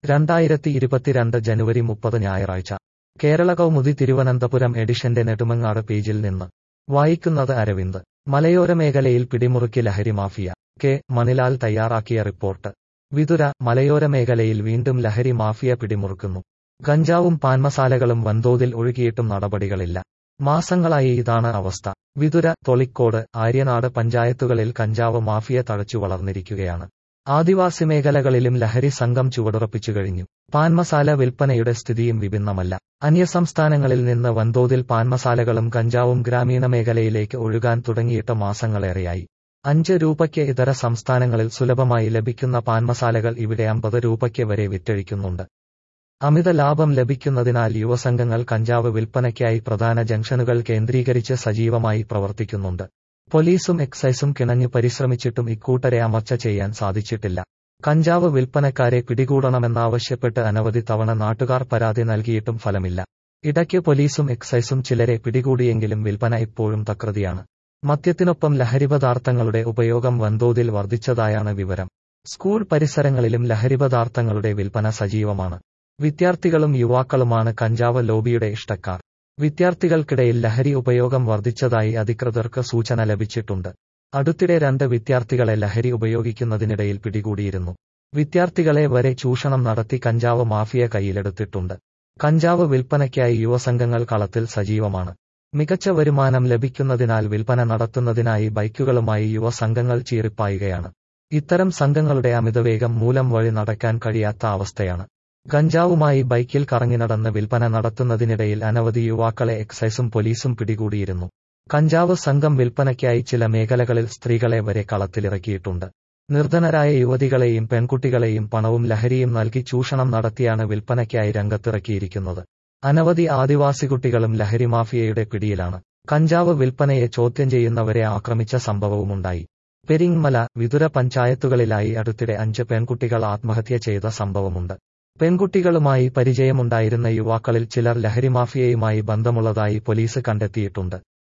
2022 ജനുവരി 30 ഞായറാഴ്ച കേരള കൗമുദി തിരുവനന്തപുരം എഡിഷന്റെ നെടുമങ്ങാട് പേജിൽ നിന്ന് വായിക്കുന്നത് അരവിന്ദ്. മലയോര മേഖലയിൽ പിടിമുറുക്കി ലഹരി മാഫിയ. കെ മണിലാൽ തയ്യാറാക്കിയ റിപ്പോർട്ട്. വിതുര. മലയോര മേഖലയിൽ വീണ്ടും ലഹരി മാഫിയ പിടിമുറുക്കുന്നു. ഗഞ്ചാവും പാൻമസാലകളും വൻതോതിൽ ഒഴുകിയിട്ടും നടപടികളില്ല. മാസങ്ങളായി ഇതാണ് അവസ്ഥ. വിതുര, തൊളിക്കോട്, ആര്യനാട് പഞ്ചായത്തുകളിൽ കഞ്ചാവ് മാഫിയ തഴച്ചു വളർന്നിരിക്കുകയാണ്. ആദിവാസി മേഖലകളിലും ലഹരി സംഘം ചുവടുറപ്പിച്ചു കഴിഞ്ഞു. പാൻമസാല വിൽപ്പനയുടെ സ്ഥിതിയും വിഭിന്നമല്ല. അന്യസംസ്ഥാനങ്ങളിൽ നിന്ന് വൻതോതിൽ പാൻമസാലകളും കഞ്ചാവും ഗ്രാമീണ മേഖലയിലേക്ക് ഒഴുകാൻ തുടങ്ങിയിട്ട് മാസങ്ങളേറെയായി. 5 രൂപയ്ക്ക് ഇതര സംസ്ഥാനങ്ങളിൽ സുലഭമായി ലഭിക്കുന്ന പാൻമസാലകൾ ഇവിടെ 50 രൂപയ്ക്ക് വരെ വിറ്റഴിക്കുന്നുണ്ട്. അമിത ലാഭം ലഭിക്കുന്നതിനാൽ യുവസംഘങ്ങൾ കഞ്ചാവ് വിൽപ്പനയ്ക്കായി പ്രധാന ജംഗ്ഷനുകൾ കേന്ദ്രീകരിച്ച് സജീവമായി പ്രവർത്തിക്കുന്നുണ്ട്. പോലീസും എക്സൈസും കിണഞ്ഞു പരിശ്രമിച്ചിട്ടും ഇക്കൂട്ടരെ അമർച്ച ചെയ്യാൻ സാധിച്ചിട്ടില്ല. കഞ്ചാവ് വിൽപ്പനക്കാരെ പിടികൂടണമെന്നാവശ്യപ്പെട്ട് അനവധി തവണ നാട്ടുകാർ പരാതി നൽകിയിട്ടും ഫലമില്ല. ഇടയ്ക്ക് പോലീസും എക്സൈസും ചിലരെ പിടികൂടിയെങ്കിലും വിൽപ്പന ഇപ്പോഴും തകൃതിയാണ്. മദ്യത്തിനൊപ്പം ലഹരിപദാർത്ഥങ്ങളുടെ ഉപയോഗം വൻതോതിൽ വർദ്ധിച്ചതായാണ് വിവരം. സ്കൂൾ പരിസരങ്ങളിലും ലഹരിപദാർത്ഥങ്ങളുടെ വിൽപ്പന സജീവമാണ്. വിദ്യാർത്ഥികളും യുവാക്കളുമാണ് കഞ്ചാവ് ലോബിയുടെ ഇഷ്ടക്കാർ. വിദ്യാർത്ഥികൾക്കിടയിൽ ലഹരി ഉപയോഗം വർദ്ധിച്ചതായി അധികൃതർക്ക് സൂചന ലഭിച്ചിട്ടുണ്ട്. അടുത്തിടെ 2 വിദ്യാർത്ഥികളെ ലഹരി ഉപയോഗിക്കുന്നതിനിടയിൽ പിടികൂടിയിരുന്നു. വിദ്യാർത്ഥികളെ വരെ ചൂഷണം നടത്തി കഞ്ചാവ് മാഫിയ കയ്യിലെടുത്തിട്ടുണ്ട്. കഞ്ചാവ് വിൽപ്പനയ്ക്കായി യുവസംഘങ്ങൾ കളത്തിൽ സജീവമാണ്. മികച്ച വരുമാനം ലഭിക്കുന്നതിനാൽ വിൽപ്പന നടത്തുന്നതിനായി ബൈക്കുകളുമായി യുവസംഘങ്ങൾ ചീറിപ്പായുകയാണ്. ഇത്തരം സംഘങ്ങളുടെ അമിതവേഗം മൂലം വഴി നടക്കാൻ കഴിയാത്ത അവസ്ഥയാണ്. ഗഞ്ചാവുമായി ബൈക്കിൽ കറങ്ങിനടന്ന് വിൽപ്പന നടത്തുന്നതിനിടയിൽ അനവധി യുവാക്കളെ എക്സൈസും പോലീസും പിടികൂടിയിരുന്നു. കഞ്ചാവ് സംഘം വിൽപ്പനയ്ക്കായി ചില മേഖലകളിൽ സ്ത്രീകളെ വരെ കളത്തിലിറക്കിയിട്ടുണ്ട്. നിർധനരായ യുവതികളെയും പെൺകുട്ടികളെയും പണവും ലഹരിയും നൽകി ചൂഷണം നടത്തിയാണ് വിൽപ്പനയ്ക്കായി രംഗത്തിറക്കിയിരിക്കുന്നത്. അനവധി ആദിവാസി കുട്ടികളും ലഹരി മാഫിയയുടെ പിടിയിലാണ്. കഞ്ചാവ് വിൽപ്പനയെ ചോദ്യം ചെയ്യുന്നവരെ ആക്രമിച്ച സംഭവവുമുണ്ടായി. പെരിങ്ങമല, വിതുര പഞ്ചായത്തുകളിലായി അടുത്തിടെ 5 പെൺകുട്ടികൾ ആത്മഹത്യ ചെയ്ത സംഭവമുണ്ട്. പെൺകുട്ടികളുമായി പരിചയമുണ്ടായിരുന്ന യുവാക്കളിൽ ചിലർ ലഹരി മാഫിയയുമായി ബന്ധമുള്ളതായി പോലീസ് കണ്ടെത്തിയിട്ടുണ്ട്.